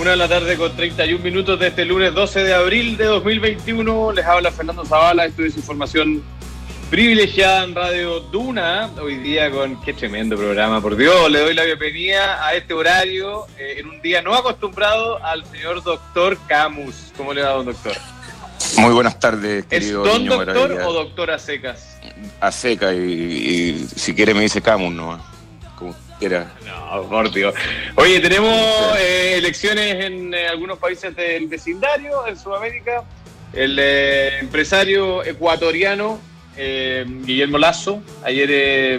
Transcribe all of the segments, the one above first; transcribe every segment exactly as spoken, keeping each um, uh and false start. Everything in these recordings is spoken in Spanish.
Una de la tarde con treinta y un minutos de este lunes doce de abril de dos mil veintiuno. Les habla Fernando Zavala. Esto es información privilegiada en Radio Duna. Hoy día con qué tremendo programa, por Dios. Le doy la bienvenida a este horario eh, en un día no acostumbrado al señor doctor Camus. ¿Cómo le va, don doctor? Muy buenas tardes, querido. ¿Es don niño doctor maravilla. o doctor a secas? A seca y, y si quiere me dice Camus, no, como quiera. No, por Dios. Oye, tenemos eh, elecciones en eh, algunos países del vecindario, en Sudamérica. El eh, empresario ecuatoriano eh, Guillermo Lasso ayer eh,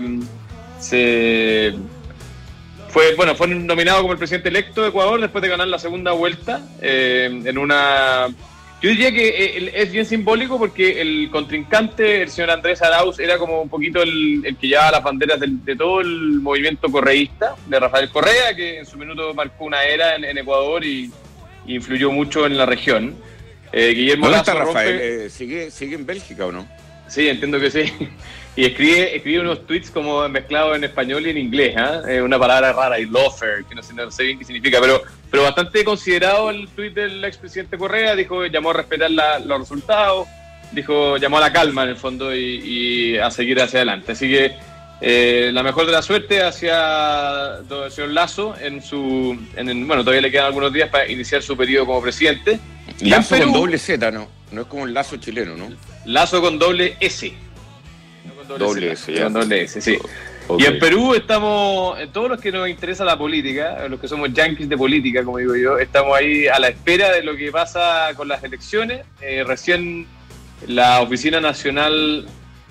se fue, bueno, fue nominado como el presidente electo de Ecuador después de ganar la segunda vuelta eh, en una... Yo diría que eh, es bien simbólico porque el contrincante, el señor Andrés Arauz, era como un poquito el, el que llevaba las banderas de, de todo el movimiento correísta, de Rafael Correa, que en su minuto marcó una era en, en Ecuador y, y influyó mucho en la región. Eh, Guillermo ¿Dónde Lasso está Rafael? rompe... Eh, ¿sigue, ¿Sigue en Bélgica o no? Sí, entiendo que sí. Y escribe, escribe unos tweets como mezclados en español y en inglés, ¿eh? Eh, una palabra rara, y loafer, que no sé, no sé bien qué significa, pero, pero bastante considerado el tweet del expresidente Correa. Dijo, llamó a respetar la, los resultados, dijo, llamó a la calma en el fondo y, y a seguir hacia adelante. Así que eh, la mejor de la suerte hacia el señor Lasso en su, en el, bueno, todavía le quedan algunos días para iniciar su periodo como presidente. Lazo con doble Z, ¿no? No es como el Lazo chileno, ¿no? Lazo con doble S. No con doble, Doble Z, S, ya. con doble S, sí. Okay. Y en Perú estamos, todos los que nos interesa la política, los que somos yanquis de política, como digo yo, estamos ahí a la espera de lo que pasa con las elecciones. Eh, recién la Oficina Nacional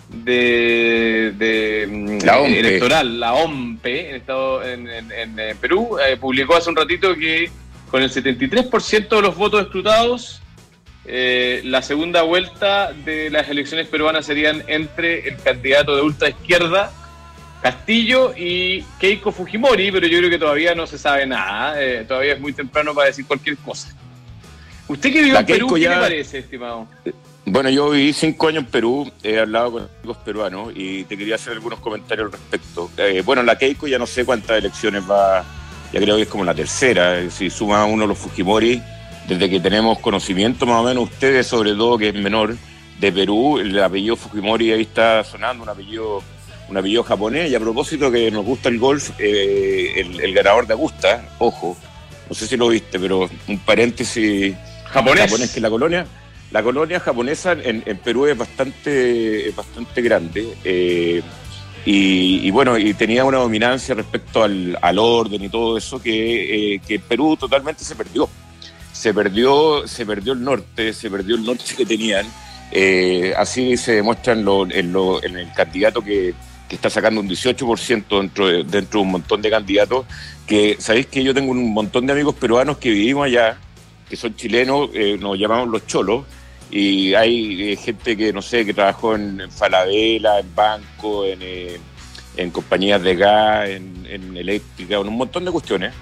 de, de la O M P. Electoral, la O M P, en, estado, en, en, en, en Perú, eh, publicó hace un ratito que con el setenta y tres por ciento de los votos escrutados, eh, la segunda vuelta de las elecciones peruanas serían entre el candidato de ultraizquierda, Castillo, y Keiko Fujimori, pero yo creo que todavía no se sabe nada, eh, todavía es muy temprano para decir cualquier cosa. ¿Usted que vivió La en Perú, Keiko qué ya... le parece, estimado? Bueno, yo viví cinco años en Perú, he hablado con amigos peruanos y te quería hacer algunos comentarios al respecto. Eh, bueno, la Keiko ya no sé cuántas elecciones va, ya creo que es como la tercera, si suma uno los Fujimori, desde que tenemos conocimiento más o menos ustedes, sobre todo que es menor, de Perú, el apellido Fujimori ahí está sonando, un apellido, un apellido japonés, y a propósito que nos gusta el golf, eh, el, el ganador de Augusta, ojo, no sé si lo viste, pero un paréntesis japonés, japonés que la colonia... La colonia japonesa en, en Perú es bastante, es bastante grande eh, y, y bueno, y tenía una dominancia respecto al, al orden y todo eso que, eh, que Perú totalmente se perdió. Se perdió, se perdió el norte, se perdió el norte que tenían. Eh, así se demuestra en, lo, en, lo, en el candidato que, que está sacando un dieciocho por ciento dentro de, dentro de un montón de candidatos. Que sabéis que yo tengo un montón de amigos peruanos que vivimos allá, que son chilenos, eh, nos llamamos los cholos. Y hay eh, gente que, no sé, que trabajó en, en Falabella, en banco, en, eh, en compañías de gas, en, en eléctrica, en un montón de cuestiones.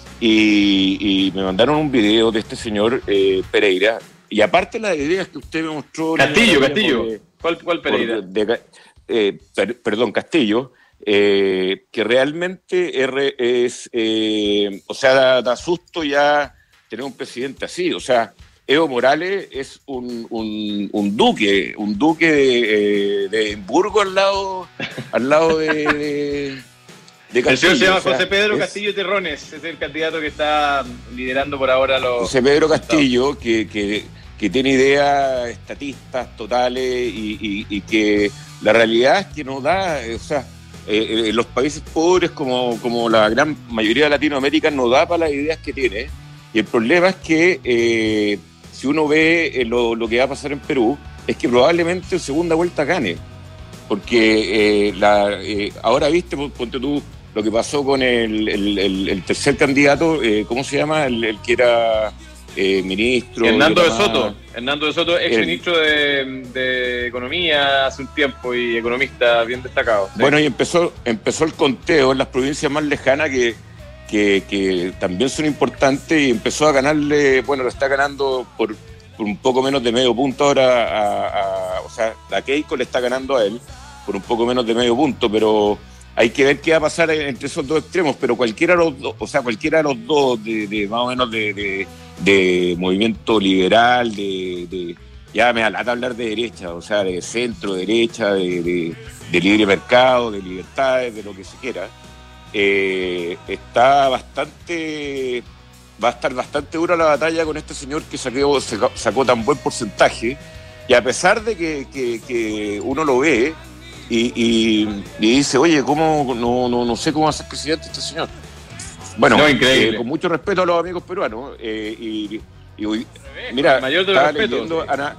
Y, y me mandaron un video de este señor eh, Pereira. Y aparte las ideas que usted me mostró... Castillo, la, Castillo. De, ¿Cuál, cuál Pereira? Por, de, eh, per, perdón, Castillo. Eh, que realmente es, es eh, o sea, da, da susto ya tener un presidente así. O sea... Evo Morales es un, un, un duque, un duque de, de Edimburgo al lado, al lado de, de, de Castillo. El señor se llama o sea, José Pedro es, Castillo Terrones, es el candidato que está liderando por ahora los... José Pedro Castillo, que, que, que tiene ideas estatistas totales y, y, y que la realidad es que no da, o sea, eh, eh, los países pobres como, como la gran mayoría de Latinoamérica no da para las ideas que tiene. Y el problema es que... Eh, si uno ve eh, lo, lo que va a pasar en Perú, es que probablemente en segunda vuelta gane. Porque eh, la, eh, ahora viste, ponte tú, lo que pasó con el, el, el, el tercer candidato, eh, ¿cómo se llama? El, el que era eh, ministro... Hernando de más... Soto. Hernando de Soto, ex el... ministro de, de Economía hace un tiempo y economista bien destacado. ¿Sí? Bueno, y empezó, empezó el conteo en las provincias más lejanas que... Que, que también son importantes y empezó a ganarle, bueno, lo está ganando por, por un poco menos de medio punto ahora, a, a, o sea, la Keiko le está ganando a él por un poco menos de medio punto, pero hay que ver qué va a pasar entre esos dos extremos, pero cualquiera de los dos, o sea, cualquiera de los dos, de, de más o menos de, de, de movimiento liberal, de, de ya me da lata hablar de derecha, o sea, de centro, derecha, de, de, de libre mercado, de libertades, de lo que se quiera, eh, está bastante, va a estar bastante dura la batalla con este señor que sacó, sacó tan buen porcentaje, y a pesar de que, que, que uno lo ve y, y, y dice, oye, ¿cómo no, no, no sé cómo va a ser presidente este señor? Bueno, no, eh, con mucho respeto a los amigos peruanos, eh, y, y hoy, mira, mayor de estaba respeto, leyendo, sí. Ana,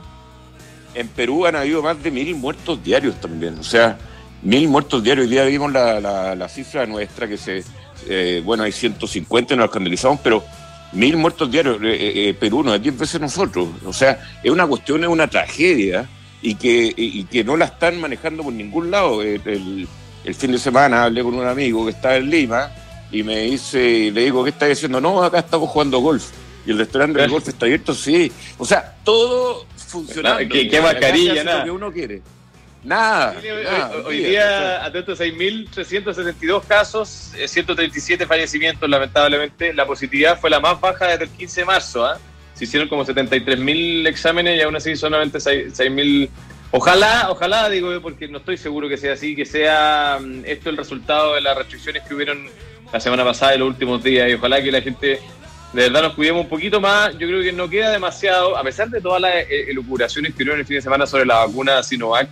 en Perú han habido más de mil muertos diarios también, o sea, mil muertos diarios. Hoy día vimos la, la, la cifra nuestra, que se, eh, bueno, hay ciento cincuenta, nos escandalizamos, pero mil muertos diarios, eh, eh, Perú no es diez veces nosotros, o sea, es una cuestión, es una tragedia, y que, y que no la están manejando por ningún lado. El, el, el fin de semana hablé con un amigo que está en Lima, y me dice, le digo, ¿qué está diciendo? No, acá estamos jugando golf. Y el restaurante del golf está abierto, sí. O sea, todo funcionando. No, ¿Qué, qué mascarilla, nada? Lo que uno quiere. Nada. Sí, hoy, nada hoy, hoy día, atento, seis mil trescientos setenta y dos casos, ciento treinta y siete fallecimientos, lamentablemente. La positividad fue la más baja desde el quince de marzo. ¿eh? Se hicieron como setenta y tres mil exámenes y aún así solamente seis mil. Ojalá, ojalá, digo yo, porque no estoy seguro que sea así, que sea esto el resultado de las restricciones que hubieron la semana pasada y los últimos días, y ojalá que la gente de verdad nos cuidemos un poquito más. Yo creo que no queda demasiado, a pesar de todas las elucubraciones que hubieron el fin de semana sobre la vacuna Sinovac,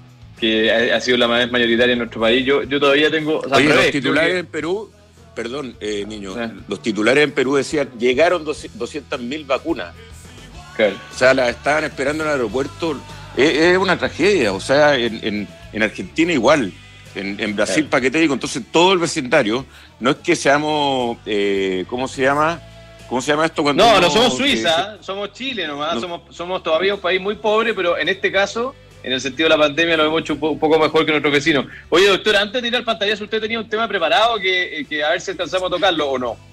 que ha, ha sido la más mayoritaria en nuestro país. Yo, yo todavía tengo... O sea, Oye, revés, los titulares que... en Perú, perdón, eh, niño, ¿Eh? los titulares en Perú decían, llegaron doscientas mil vacunas. Claro. O sea, las estaban esperando en el aeropuerto. Es, es una tragedia, o sea, en, en, en Argentina igual. En, en Brasil, claro. ¿Para qué te digo? Entonces, todo el vecindario, no es que seamos, eh, ¿cómo se llama? ¿Cómo se llama esto? Cuando no, uno, no somos Suiza, eh, somos Chile nomás, no. somos, somos todavía un país muy pobre, pero en este caso, en el sentido de la pandemia, lo hemos hecho un, po- un poco mejor que nuestros vecinos. Oye, doctor, antes de ir al pantallazo, ¿usted tenía un tema preparado que, que a ver si alcanzamos a tocarlo o no?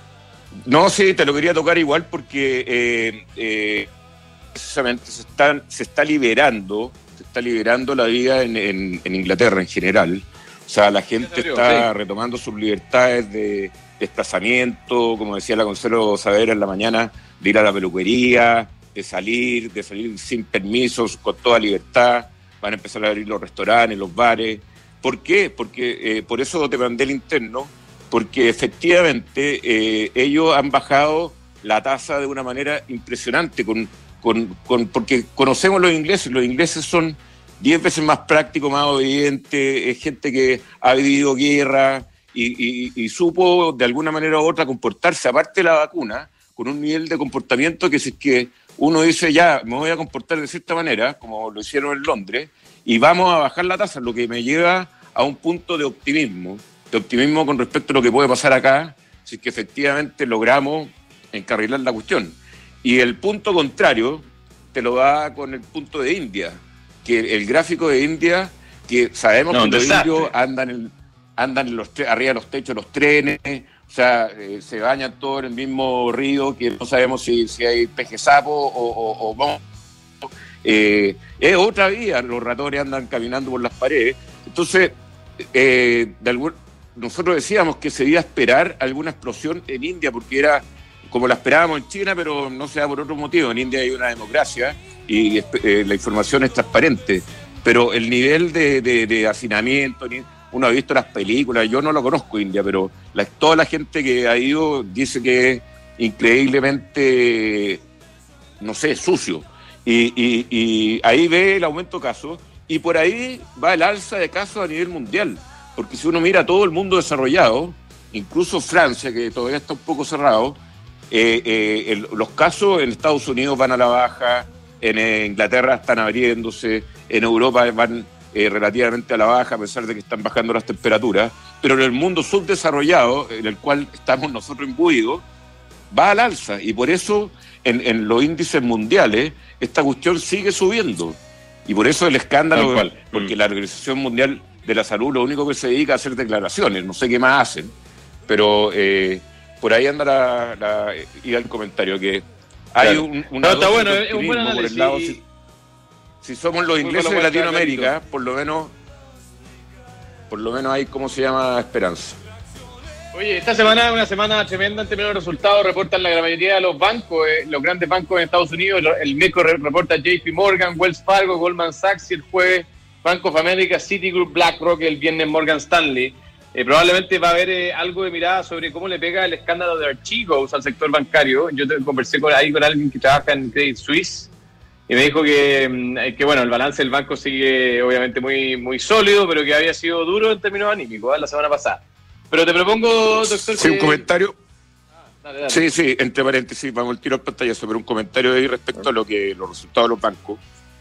No, sí, te lo quería tocar igual porque eh, eh, precisamente se, están, se está liberando, se está liberando la vida en, en, en Inglaterra en general. O sea, la gente está retomando sus libertades de desplazamiento, como decía la Consuelo Saavedra en la mañana, de ir a la peluquería, de salir, de salir sin permisos, con toda libertad. Van a empezar a abrir los restaurantes, los bares. ¿Por qué? Porque eh, por eso te mandé el interno, porque efectivamente eh, ellos han bajado la tasa de una manera impresionante, con, con, con, porque conocemos los ingleses, los ingleses son diez veces más prácticos, más obedientes, es gente que ha vivido guerra y, y, y supo de alguna manera u otra comportarse, aparte de la vacuna, con un nivel de comportamiento que si es que uno dice ya, me voy a comportar de cierta manera, como lo hicieron en Londres, y vamos a bajar la tasa, lo que me lleva a un punto de optimismo, de optimismo con respecto a lo que puede pasar acá, si es que efectivamente logramos encarrilar la cuestión. Y el punto contrario te lo da con el punto de India, que el gráfico de India, que sabemos no, que los indios andan, en, andan en los, arriba de los techos de los trenes, o sea, eh, se bañan todos en el mismo río, que no sabemos si, si hay peje sapo o, o, o vamos. Eh, es otra vía, los ratones andan caminando por las paredes. Entonces, eh, de algún, nosotros decíamos que se iba a esperar alguna explosión en India, porque era como la esperábamos en China, pero no se da por otro motivo. En India hay una democracia y eh, la información es transparente, pero el nivel de, de, de hacinamiento, uno ha visto las películas, yo no lo conozco India, pero la, toda la gente que ha ido dice que es increíblemente, no sé, sucio. Y, y, y ahí ve el aumento de casos, y por ahí va el alza de casos a nivel mundial, porque si uno mira todo el mundo desarrollado, incluso Francia, que todavía está un poco cerrado, eh, eh, el, los casos en Estados Unidos van a la baja, en eh, Inglaterra están abriéndose, en Europa van eh, relativamente a la baja, a pesar de que están bajando las temperaturas, pero en el mundo subdesarrollado, en el cual estamos nosotros imbuidos, va al alza, y por eso en, en los índices mundiales esta cuestión sigue subiendo, y por eso el escándalo, cual, porque mm. la Organización Mundial de la Salud lo único que se dedica a hacer declaraciones, no sé qué más hacen, pero eh, por ahí anda la, la iba el comentario, que hay claro. un, una no, está bueno, es un buen análisis. Por el lado, si, si somos los ingleses de Latinoamérica, por lo menos por lo menos hay, ¿cómo se llama? Esperanza. Oye, esta semana es una semana tremenda en términos de resultados, reportan la gran mayoría de los bancos, eh, los grandes bancos en Estados Unidos. El miércoles reporta J P Morgan, Wells Fargo, Goldman Sachs, y el jueves Bank of America, Citigroup, BlackRock, y el viernes Morgan Stanley. Eh, probablemente va a haber eh, algo de mirada sobre cómo le pega el escándalo de Archegos al sector bancario. Yo te, conversé con, ahí con alguien que trabaja en Credit Suisse y me dijo que, que bueno, el balance del banco sigue obviamente muy, muy sólido, pero que había sido duro en términos anímicos, ¿eh? La semana pasada. Pero te propongo, doctor... Sí, que... un comentario. Ah, dale, dale. Sí, sí, entre paréntesis, vamos al tiro al pantallazo, pero un comentario ahí respecto a lo que los resultados de los bancos.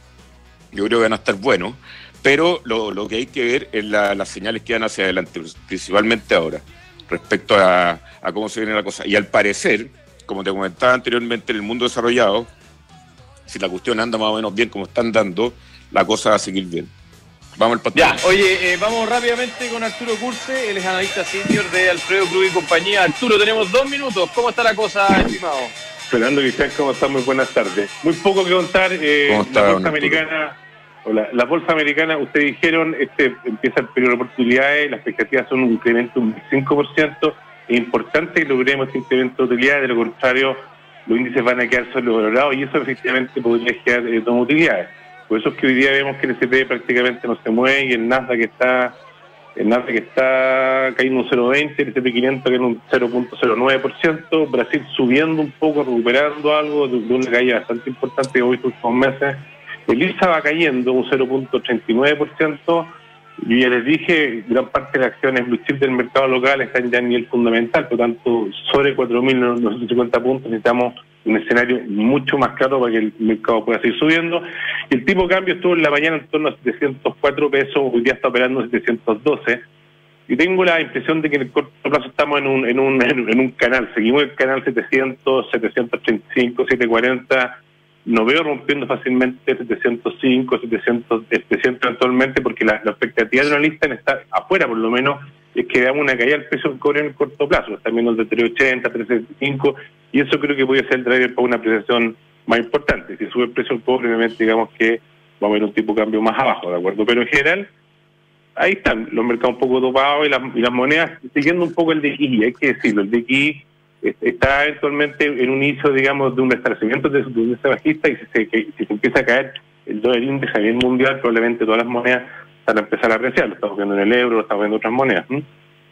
Yo creo que van a estar buenos. Pero lo, lo que hay que ver es la, las señales que van hacia adelante, principalmente ahora, respecto a, a cómo se viene la cosa. Y al parecer, como te comentaba anteriormente, en el mundo desarrollado, si la cuestión anda más o menos bien como están dando, la cosa va a seguir bien. Vamos al pantalla. Ya, oye, eh, vamos rápidamente con Arturo Curse, él es analista senior de Alfredo Cruz y compañía. Arturo, tenemos dos minutos. ¿Cómo está la cosa, estimado? Fernando Cristian, ¿cómo estás? Muy buenas tardes. Muy poco que contar. Eh, ¿Cómo está, la bolsa americana... Hola. La bolsa americana, ustedes dijeron, este empieza el periodo de oportunidades, las expectativas son un incremento de un cinco por ciento. Es importante que logremos este incremento de utilidades, de lo contrario, los índices van a quedar sobrevalorados y eso efectivamente podría generar eh, dos utilidades. Por eso es que hoy día vemos que el S and P prácticamente no se mueve y el Nasdaq está, el Nasdaq está cayendo un cero punto veinte, el S and P quinientos cae en un cero punto cero nueve por ciento, Brasil subiendo un poco, recuperando algo de, de una caída bastante importante que hoy estos últimos meses. El I R S A va cayendo un cero punto ochenta y nueve por ciento. Yo ya les dije, gran parte de las acciones blue chip del mercado local están ya a nivel fundamental, por lo tanto, sobre cuatro mil novecientos cincuenta puntos necesitamos un escenario mucho más claro para que el mercado pueda seguir subiendo. Y el tipo de cambio estuvo en la mañana en torno a setecientos cuatro pesos, hoy día está operando setecientos doce. Y tengo la impresión de que en el corto plazo estamos en un, en un, en un canal, seguimos el canal setecientos, setecientos treinta y cinco, setecientos cuarenta. No veo rompiendo fácilmente setecientos cinco, setecientos, setecientos eventualmente, porque la, la expectativa de una lista en estar afuera, por lo menos, es que veamos una caída del precio del cobre en el corto plazo, también los de tres ochenta, tres setenta y cinco, y eso creo que puede ser el driver para una apreciación más importante. Si sube el precio del cobre, obviamente, digamos que va a haber un tipo de cambio más abajo, ¿de acuerdo? Pero en general, ahí están los mercados un poco dopados y las, y las monedas siguiendo un poco el D X I, hay que decirlo, el D X I está eventualmente en un inicio, digamos, de un restablecimiento de su tendencia bajista, y si se, que, si se empieza a caer el dólar índice a nivel mundial, probablemente todas las monedas van a empezar a apreciar. Lo estamos viendo en el euro, lo estamos viendo en otras monedas. ¿Mm?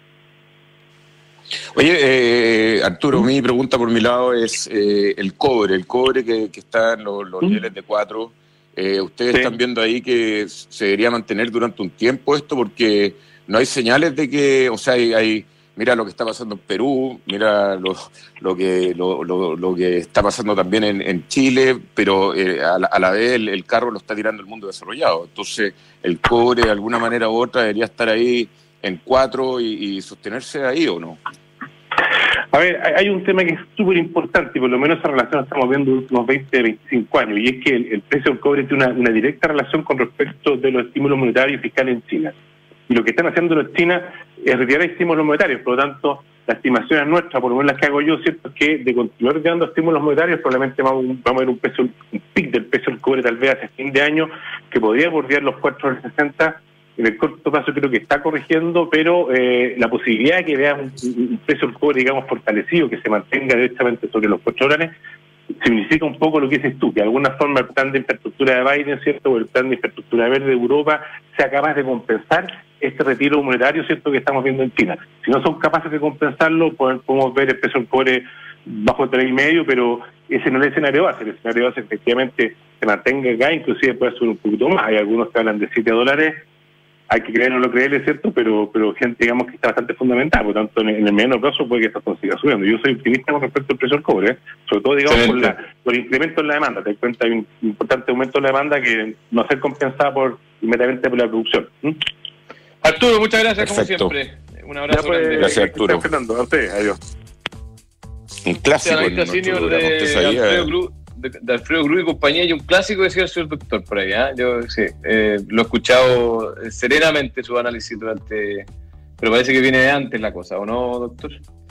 Oye, eh, Arturo, mi pregunta por mi lado es eh, el cobre, el cobre que, que está en los, los ¿Mm? niveles de cuatro. Eh, ¿Ustedes sí. están viendo ahí que se debería mantener durante un tiempo esto? Porque no hay señales de que, o sea, hay... hay mira lo que está pasando en Perú, mira lo, lo que lo, lo, lo que está pasando también en, en Chile, pero eh, a, la, a la vez el, el carro lo está tirando el mundo desarrollado. Entonces, el cobre de alguna manera u otra debería estar ahí en cuatro y, y sostenerse ahí, ¿o no? A ver, hay un tema que es súper importante, y por lo menos esa relación la estamos viendo en los últimos veinte, veinticinco años, y es que el, el precio del cobre tiene una, una directa relación con respecto de los estímulos monetarios y fiscales en China. Y lo que están haciendo los chinos es retirar estímulos monetarios. Por lo tanto, la estimación es nuestra, por lo menos las que hago yo, cierto, es que de continuar retirando estímulos monetarios, probablemente vamos, vamos a ver un precio, un pic del precio del cobre tal vez hacia fin de año, que podría bordear los cuatro dólares sesenta. En el corto plazo creo que está corrigiendo, pero eh, la posibilidad de que veamos un, un precio del cobre, digamos, fortalecido, que se mantenga directamente sobre los cuatro dólares, significa un poco lo que dices tú, que de alguna forma el plan de infraestructura de Biden, ¿cierto?, o el plan de infraestructura verde de Europa sea capaz de compensar este retiro monetario, ¿cierto?, que estamos viendo en China. Si no son capaces de compensarlo, podemos ver el precio del cobre bajo el tres y medio, pero ese no es el escenario base. El escenario base efectivamente se mantenga acá, inclusive puede subir un poquito más. Hay algunos que hablan de siete dólares, hay que creer o no creerle, ¿cierto?, pero pero gente, digamos, que está bastante fundamental, por lo tanto, en, en el mediano plazo puede que esto consiga subiendo. Yo soy optimista con respecto al precio del cobre, ¿eh? Sobre todo, digamos, por, la, por el incremento en la demanda. Te das cuenta, hay un importante aumento en la demanda que no va a ser compensada por, inmediatamente por la producción. ¿Mm? Arturo, muchas gracias. Perfecto. Como siempre. Un abrazo. Ya, pues, grande. Gracias, Arturo. Fernando, a usted, adiós. Un clásico en nuestro programa. De, Usted sabía... Alfredo Cruz, de, de Alfredo Cruz y compañía, y un clásico, decía el señor doctor por ahí. ¿eh? Yo sí, eh, lo he escuchado serenamente su análisis durante... Pero parece que viene de antes la cosa, ¿o no, doctor?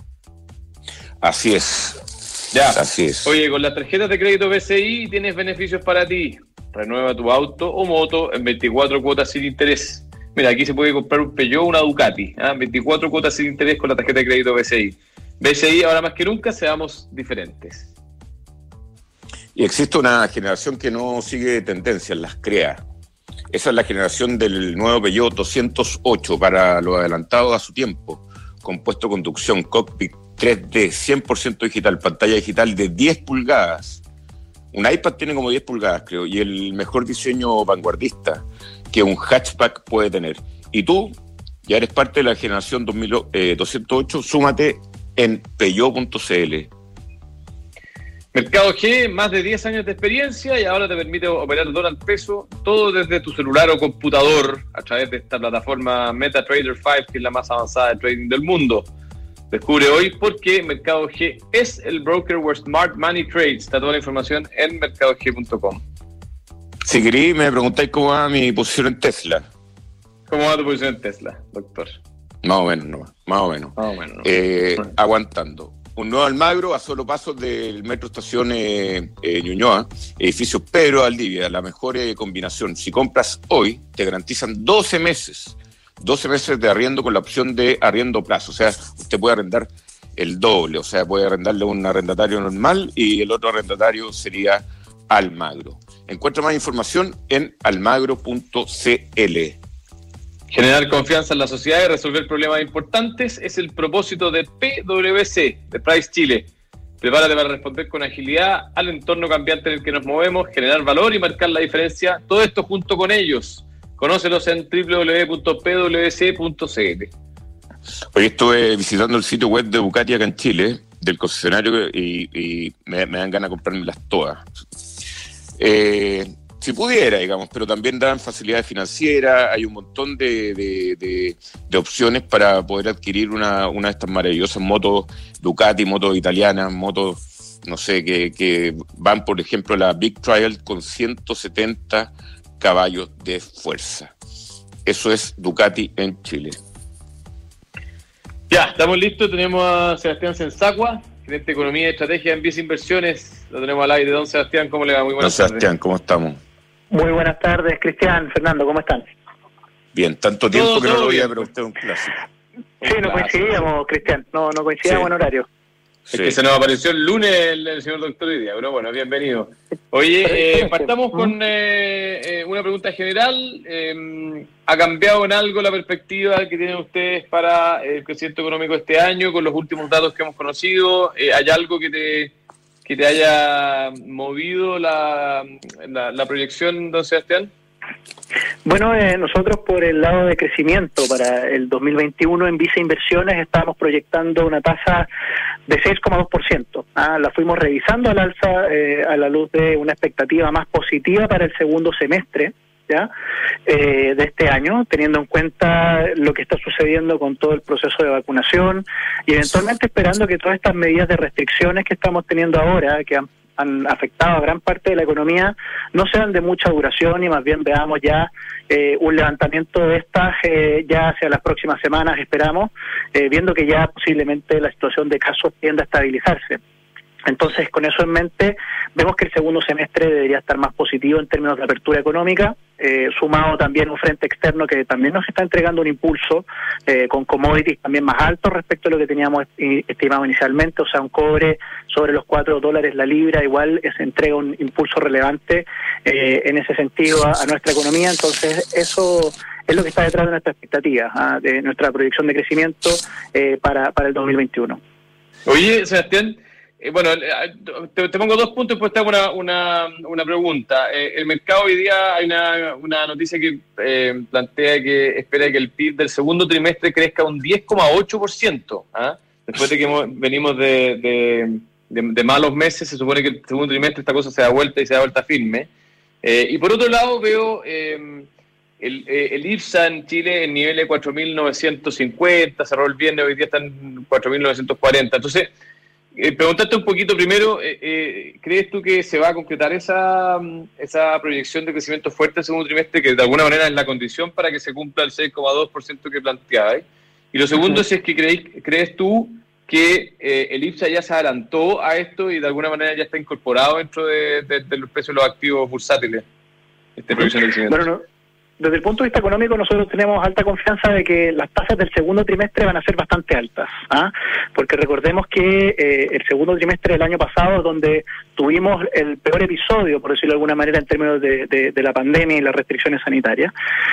Así es. Ya. Así es. Oye, con las tarjetas de crédito B C I tienes beneficios para ti. Renueva tu auto o moto en veinticuatro cuotas sin interés. Mira, aquí se puede comprar un Peugeot o una Ducati, ¿eh? veinticuatro cuotas sin interés con la tarjeta de crédito B C I. B C I, ahora más que nunca, seamos diferentes. Y existe una generación que no sigue tendencias, las crea. Esa es la generación del nuevo Peugeot doscientos ocho para los adelantados a su tiempo. Compuesto conducción, cockpit tres D, cien por ciento digital, pantalla digital de diez pulgadas. Un iPad tiene como diez pulgadas, creo, y el mejor diseño vanguardista que un hatchback puede tener. Y tú ya eres parte de la generación dos mil doscientos ocho, súmate en peugeot punto c l. Mercado G, más de diez años de experiencia y ahora te permite operar dólar peso, todo desde tu celular o computador a través de esta plataforma MetaTrader cinco, que es la más avanzada de trading del mundo. Descubre hoy por qué Mercado G es el broker where smart money trades. Está toda la información en mercado g punto com. Si queréis, me preguntáis cómo va mi posición en Tesla. ¿Cómo va tu posición en Tesla, doctor? Más o menos, no, más o menos. Más o menos. No. Eh, bueno. Aguantando. Un nuevo Almagro a solo pasos del Metro Estación eh, eh, Ñuñoa, edificio Pedro Valdivia, la mejor eh, combinación. Si compras hoy, te garantizan doce meses. doce meses de arriendo con la opción de arriendo plazo. O sea, usted puede arrendar el doble. O sea, puede arrendarle a un arrendatario normal y el otro arrendatario sería Almagro. Encuentra más información en almagro punto c l. Generar confianza en la sociedad y resolver problemas importantes es el propósito de P W C, de Price Chile. Prepárate para responder con agilidad al entorno cambiante en el que nos movemos, generar valor y marcar la diferencia. Todo esto junto con ellos. Conócelos en doble u doble u doble u punto p w c punto c l. Hoy estuve visitando el sitio web de Ducati acá en Chile, del concesionario, y, y me, me dan ganas de comprármelas todas. Eh, si pudiera, digamos, pero también dan facilidades financieras, hay un montón de, de, de, de opciones para poder adquirir una, una de estas maravillosas motos Ducati, motos italianas, motos, no sé, que, que van, por ejemplo, la Big Trial con ciento setenta caballos de fuerza. Eso es Ducati en Chile. Ya, estamos listos, tenemos a Sebastián Sensacua, gerente de Economía y Estrategia en Visa Inversiones. Lo tenemos al aire. Don Sebastián, ¿cómo le va? Muy buenas Don tardes. Sebastián, ¿cómo estamos? Muy buenas tardes, Cristian, Fernando, ¿cómo están? Bien, tanto tiempo Todo, que no todo lo veía, bien. pero usted es un clásico. Sí, no coincidíamos, Cristian, no, no coincidíamos Sí. en horario. Es Sí. que se nos apareció el lunes el, el señor doctor hoy día, pero bueno, bienvenido. Oye, eh, partamos con eh, eh, una pregunta general. Eh, ¿Ha cambiado en algo la perspectiva que tienen ustedes para el crecimiento económico este año con los últimos datos que hemos conocido? Eh, ¿Hay algo que te, que te haya movido la, la, la proyección, don Sebastián? Bueno, eh, nosotros por el lado de crecimiento para el dos mil veintiuno en Visa Inversiones estábamos proyectando una tasa de seis coma dos por ciento. Ah, la fuimos revisando al alza eh, a la luz de una expectativa más positiva para el segundo semestre, ¿ya? Eh, de este año, teniendo en cuenta lo que está sucediendo con todo el proceso de vacunación y eventualmente esperando que todas estas medidas de restricciones que estamos teniendo ahora, que han han afectado a gran parte de la economía, no sean de mucha duración y más bien veamos ya eh, un levantamiento de estas eh, ya hacia las próximas semanas, esperamos, eh, viendo que ya posiblemente la situación de casos tiende a estabilizarse. Entonces, con eso en mente, vemos que el segundo semestre debería estar más positivo en términos de apertura económica, eh, sumado también un frente externo que también nos está entregando un impulso eh, con commodities también más altos respecto a lo que teníamos estimado inicialmente, o sea, un cobre sobre los cuatro dólares la libra, igual es, entrega un impulso relevante eh, en ese sentido a, a nuestra economía. Entonces, eso es lo que está detrás de nuestra expectativa, ¿ah? De nuestra proyección de crecimiento eh, para, para el dos mil veintiuno. Oye, Sebastián, Eh, bueno, te, te pongo dos puntos y después te hago una, una, una pregunta. Eh, el mercado hoy día, hay una, una noticia que eh, plantea que espera que el P I B del segundo trimestre crezca un diez coma ocho por ciento. ¿Ah? Después de que hemos, venimos de, de, de, de malos meses, se supone que el segundo trimestre esta cosa se da vuelta y se da vuelta firme. Eh, y por otro lado veo eh, el, el IPSA en Chile en nivel de cuatro mil novecientos cincuenta, cerró el viernes, hoy día está en cuatro mil novecientos cuarenta. Entonces, Eh, preguntarte un poquito primero, eh, eh, ¿crees tú que se va a concretar esa, esa proyección de crecimiento fuerte el segundo trimestre, que de alguna manera es la condición para que se cumpla el seis coma dos por ciento que planteabas? Y lo segundo, uh-huh. es que crees, crees tú que eh, el IPSA ya se adelantó a esto y de alguna manera ya está incorporado dentro de, de, de los precios de los activos bursátiles, esta proyección de crecimiento. Bueno, no. Desde el punto de vista económico, nosotros tenemos alta confianza de que las tasas del segundo trimestre van a ser bastante altas, ¿ah? Porque recordemos que eh, el segundo trimestre del año pasado, donde tuvimos el peor episodio, por decirlo de alguna manera, en términos de, de, de la pandemia y las restricciones sanitarias,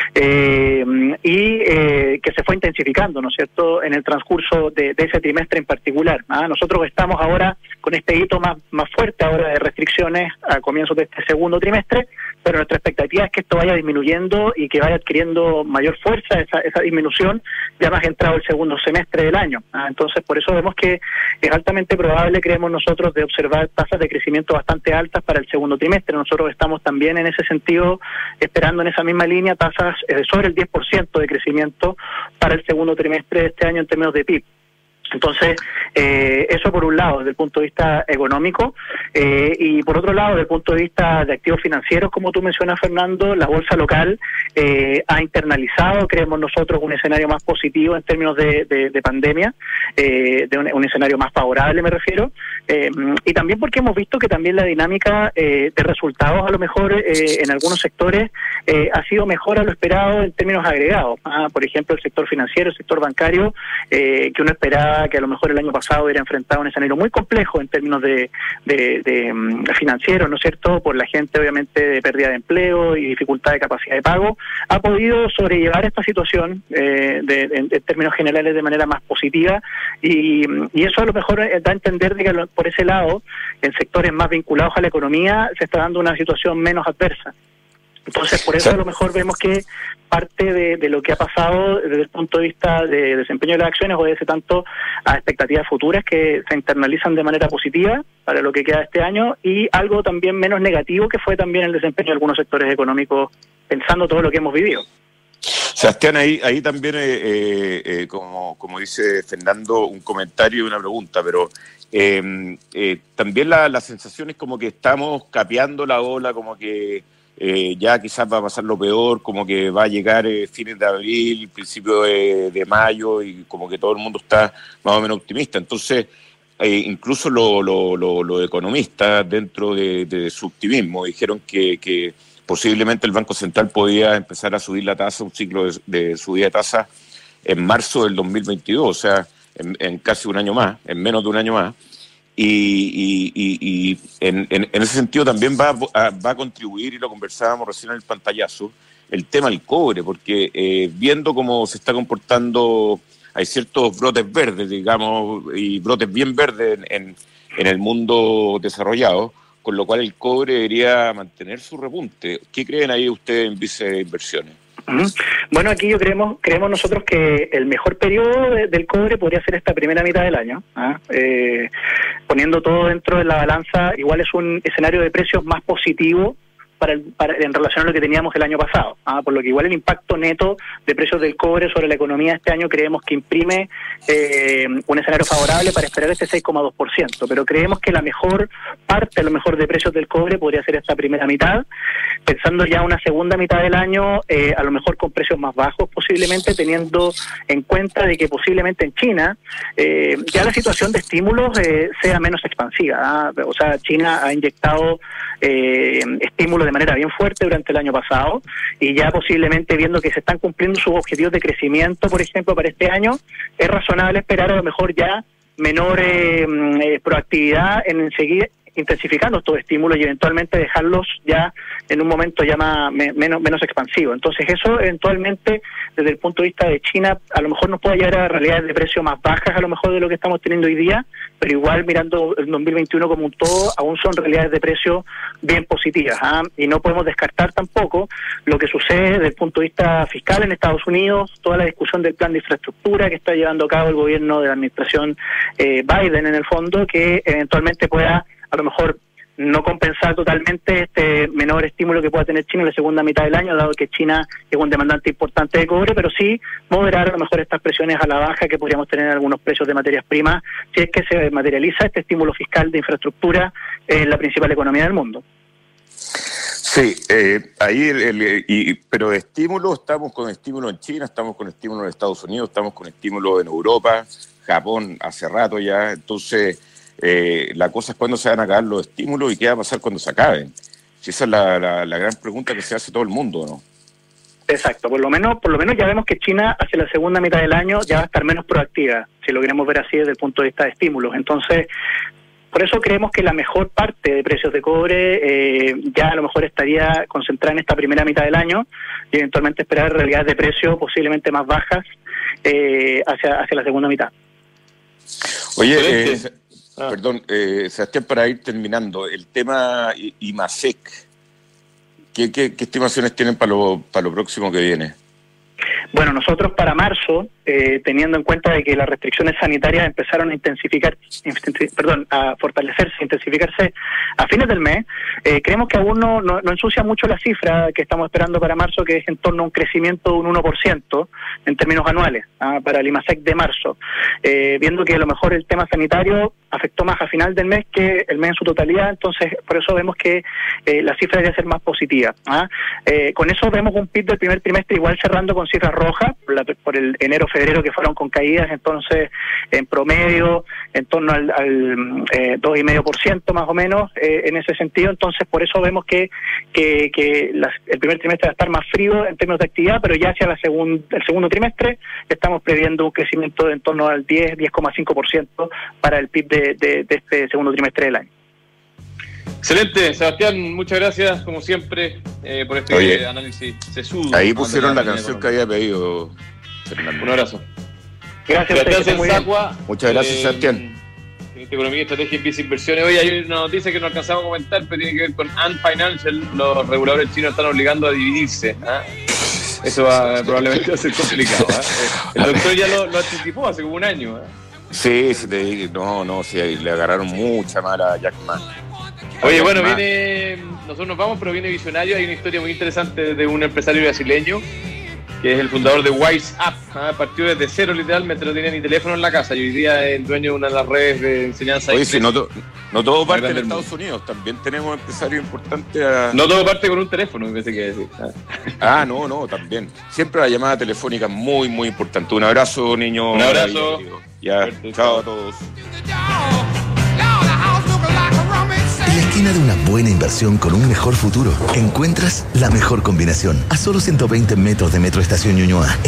eh, y eh, que se fue intensificando, ¿no es cierto?, en el transcurso de, de ese trimestre en particular, ¿ah? Nosotros estamos ahora con este hito más, más fuerte ahora de restricciones a comienzos de este segundo trimestre, pero nuestra expectativa es que esto vaya disminuyendo y que vaya adquiriendo mayor fuerza esa, esa disminución ya más entrado el segundo semestre del año. ¿ah? Entonces, por eso vemos que es altamente probable, creemos nosotros, de observar tasas de crecimiento bastante altas para el segundo trimestre. Nosotros estamos también en ese sentido esperando en esa misma línea tasas eh, sobre el diez por ciento de crecimiento para el segundo trimestre de este año en términos de P I B. Entonces, eh, eso por un lado, desde el punto de vista económico, eh, y por otro lado, desde el punto de vista de activos financieros, como tú mencionas, Fernando, la bolsa local eh, ha internalizado, creemos nosotros, un escenario más positivo en términos de, de, de pandemia, eh, de un, un escenario más favorable, me refiero, eh, y también porque hemos visto que también la dinámica eh, de resultados, a lo mejor, eh, en algunos sectores, eh, ha sido mejor a lo esperado en términos agregados. Ah, por ejemplo, el sector financiero, el sector bancario, eh, que uno esperaba que a lo mejor el año pasado era enfrentado a un escenario muy complejo en términos de, de, de um, financieros, ¿no es cierto?, por la gente obviamente de pérdida de empleo y dificultad de capacidad de pago, ha podido sobrellevar esta situación eh, de, en, en términos generales de manera más positiva y, y eso a lo mejor da a entender de que por ese lado, en sectores más vinculados a la economía, se está dando una situación menos adversa. Entonces, por eso a lo mejor vemos que parte de, de lo que ha pasado desde el punto de vista de desempeño de las acciones obedece tanto a expectativas futuras que se internalizan de manera positiva para lo que queda de este año y algo también menos negativo que fue también el desempeño de algunos sectores económicos pensando todo lo que hemos vivido. Sebastián, ahí, ahí también, eh, eh, como, como dice Fernando, un comentario y una pregunta, pero eh, eh, también la, la sensación es como que estamos capeando la ola, como que Eh, ya quizás va a pasar lo peor, como que va a llegar eh, fines de abril, principio de, de mayo, y como que todo el mundo está más o menos optimista. Entonces, eh, incluso los lo, lo, lo economistas, dentro de, de su optimismo, dijeron que, que posiblemente el Banco Central podía empezar a subir la tasa, un ciclo de, de subida de tasa en marzo del dos mil veintidós, o sea, en, en casi un año más, en menos de un año más. Y, y, y, y en, en, en ese sentido también va a, va a contribuir, y lo conversábamos recién en el pantallazo, el tema del cobre, porque eh, viendo cómo se está comportando, hay ciertos brotes verdes, digamos, y brotes bien verdes en, en, en el mundo desarrollado, con lo cual el cobre debería mantener su repunte. ¿Qué creen ahí ustedes en Vice Inversiones? Bueno, aquí yo creemos creemos nosotros que el mejor periodo de, del cobre podría ser esta primera mitad del año. ¿ah? Eh, poniendo todo dentro de la balanza, igual es un escenario de precios más positivo para, el, para en relación a lo que teníamos el año pasado. ¿ah? Por lo que igual el impacto neto de precios del cobre sobre la economía este año creemos que imprime eh, un escenario favorable para esperar este seis coma dos por ciento. Pero creemos que la mejor parte, a lo mejor, de precios del cobre podría ser esta primera mitad, pensando ya una segunda mitad del año, eh, a lo mejor con precios más bajos posiblemente, teniendo en cuenta de que posiblemente en China eh, ya la situación de estímulos eh, sea menos expansiva. ¿ah? O sea, China ha inyectado eh, estímulos de manera bien fuerte durante el año pasado y ya posiblemente viendo que se están cumpliendo sus objetivos de crecimiento, por ejemplo, para este año, es razonable esperar a lo mejor ya menor eh, eh, proactividad en seguir intensificando estos estímulos y eventualmente dejarlos ya en un momento ya más, me, menos, menos expansivo. Entonces eso eventualmente, desde el punto de vista de China, a lo mejor nos puede llevar a realidades de precio más bajas a lo mejor de lo que estamos teniendo hoy día, pero igual mirando el dos mil veintiuno como un todo, aún son realidades de precio bien positivas. ¿ah? Y no podemos descartar tampoco lo que sucede desde el punto de vista fiscal en Estados Unidos, toda la discusión del plan de infraestructura que está llevando a cabo el gobierno de la administración eh, Biden en el fondo, que eventualmente pueda a lo mejor no compensar totalmente este menor estímulo que pueda tener China en la segunda mitad del año, dado que China es un demandante importante de cobre, pero sí moderar a lo mejor estas presiones a la baja que podríamos tener en algunos precios de materias primas, si es que se materializa este estímulo fiscal de infraestructura en la principal economía del mundo. Sí, eh, ahí, el, el, y, pero de estímulo, estamos con estímulo en China, estamos con estímulo en Estados Unidos, estamos con estímulo en Europa, Japón hace rato ya, entonces... Eh, la cosa es cuándo se van a acabar los estímulos y qué va a pasar cuando se acaben. Si esa es la, la, la gran pregunta que se hace todo el mundo, ¿no? Exacto, por lo menos por lo menos ya vemos que China hacia la segunda mitad del año ya va a estar menos proactiva, si lo queremos ver así desde el punto de vista de estímulos. Entonces, por eso creemos que la mejor parte de precios de cobre eh, ya a lo mejor estaría concentrada en esta primera mitad del año y eventualmente esperar realidades de precio posiblemente más bajas eh, hacia, hacia la segunda mitad. Oye, eh, ah. perdón, eh, Sebastián, para ir terminando, el tema IMASEC, ¿qué, qué, qué estimaciones tienen para lo, para lo próximo que viene? Bueno, nosotros para marzo, eh, teniendo en cuenta de que las restricciones sanitarias empezaron a intensificar, perdón, a fortalecerse, a intensificarse a fines del mes, eh, creemos que aún no, no, no ensucia mucho la cifra que estamos esperando para marzo, que es en torno a un crecimiento de un uno por ciento en términos anuales, ¿ah? Para el IMASEC de marzo, eh, viendo que a lo mejor el tema sanitario afectó más a final del mes que el mes en su totalidad, entonces por eso vemos que eh, la cifra debe ser más positiva, ¿ah? Eh, con eso vemos un P I B del primer trimestre igual cerrando con cifras rojas, por, la, por el enero-febrero que fueron con caídas, entonces en promedio en torno al, al eh, dos coma cinco por ciento más o menos eh, en ese sentido, entonces por eso vemos que que, que las, el primer trimestre va a estar más frío en términos de actividad, pero ya hacia la segun, el segundo trimestre estamos previendo un crecimiento de en torno al diez, diez coma cinco por ciento para el P I B de, de, de este segundo trimestre del año. Excelente, Sebastián, muchas gracias, como siempre, eh, por este Oye, análisis sesudo. Ahí pusieron la canción que había pedido, Fernando. Un abrazo. Gracias, Sebastián Sensacua. Muchas gracias, eh, Sebastián. Economía y Estrategia en Visa Inversiones. Hoy hay una noticia que no alcanzamos a comentar, pero tiene que ver con Ant Financial. Los reguladores chinos están obligando a dividirse. ¿eh? Eso va, probablemente va a ser complicado. ¿eh? El doctor ya lo, lo anticipó hace como un año. ¿eh? Sí, sí te, no, no, sí, le agarraron mucha mala a Jack Ma. Oye, bueno, viene, nosotros nos vamos, pero viene Visionario. Hay una historia muy interesante de un empresario brasileño que es el fundador de WiseUp. ¿eh? Partió desde cero, literalmente, no tenía ni teléfono en la casa y hoy día es el dueño de una de las redes de enseñanza. Oye, si no, to, no todo parte de Estados Unidos, también tenemos empresarios importantes. A... No todo parte con un teléfono, me parece que decir. Ah, no, no, también. Siempre la llamada telefónica muy, muy importante. Un abrazo, niño. Un abrazo. Ya, chao a todos. En la esquina de una buena inversión con un mejor futuro, encuentras la mejor combinación. A solo ciento veinte metros de Metro Estación Ñuñoa.